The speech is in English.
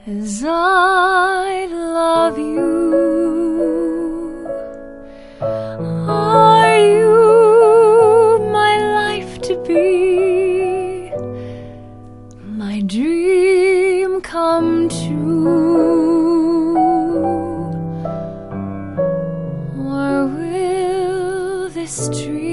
as I love you. Are you my life to be, my dream come true? Or will this dream